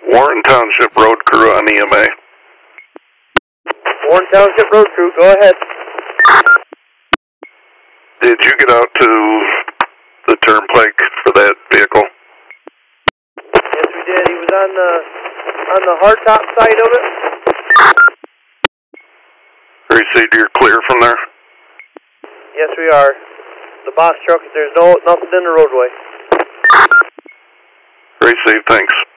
Warren Township Road Crew on EMA. Warren Township Road Crew, go ahead. Did you get out to the turnpike for that vehicle? Yes, we did. He was on the hardtop side of it. Received, you're clear from there? Yes, we are. The box truck, there's nothing in the roadway. Received, thanks.